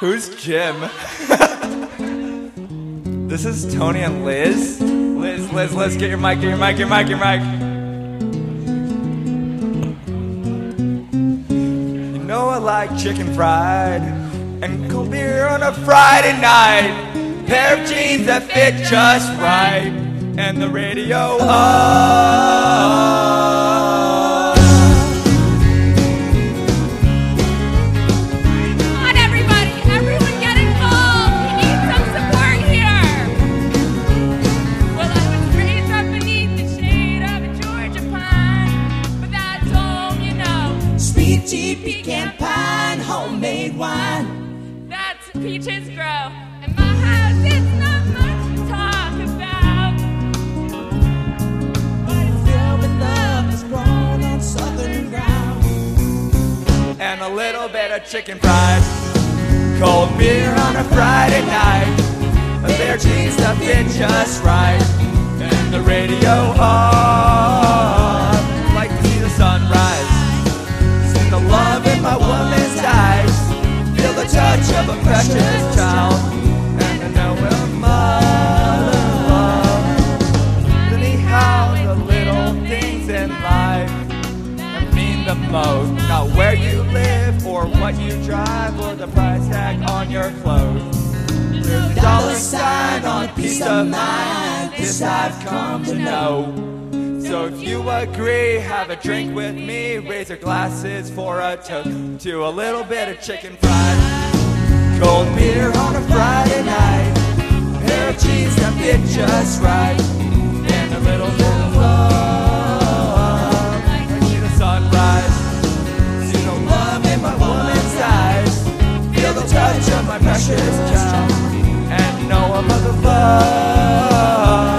Who's Jim? This is Tony and Liz. Liz, get your mic. You know I like chicken fried and cold beer on a Friday night. Pair of jeans that fit just right, and the radio on. Come on, everybody! Everyone get involved! We need some support here! Well, I was raised up beneath the shade of a Georgia pine, but that's all you know. Sweet tea, pecan pine, homemade wine. That's peaches grow, and my house is not much to talk about, But it's filled with love that's grown on southern ground. and a little bit of chicken fried, cold beer on a Friday night, a pair of jeans that fit just right, and the radio on. Like to see the sunrise, see the love in my woman's eyes, feel the touch of a precious child, and I know we're mother love. Anyhow, the little things in life that mean the most. Not where you live or what you drive or the price tag on your clothes. There's a dollar sign on peace of mind, this I've come to know. So if you agree, have a drink with me, raise your glasses for a toast to a little bit of chicken fried, cold beer on a Friday night, pair of jeans that fit just right, and a little bit of love. I see the sunrise, see the love in my woman's eyes, feel the touch of my precious child, and know a mother love.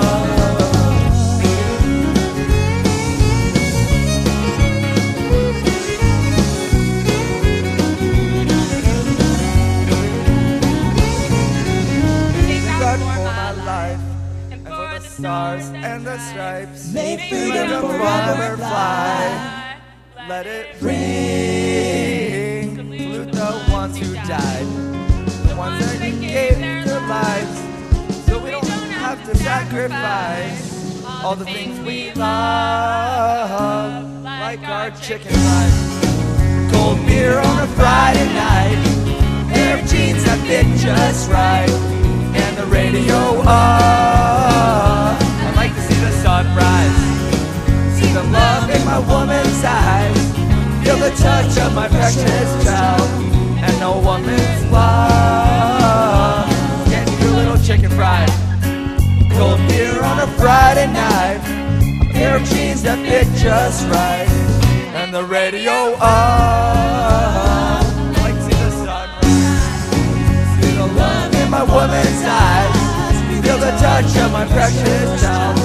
Stars and the stripes, May freedom forever fly. Let it ring. Salute the ones who died, the ones that gave their lives, so we don't have to sacrifice all the things we love, like our chicken fried, cold beer on a Friday night, pair of jeans that fit just right, and the radio on. I like to see the sunrise, see the love in my woman's eyes, feel the touch of my precious child, and no woman's love. Get your little chicken fried, cold beer on a Friday night, a pair of jeans that fit just right, and the radio on. I like to see the sunrise, see the love in my woman's eyes, feel the touch of my precious child,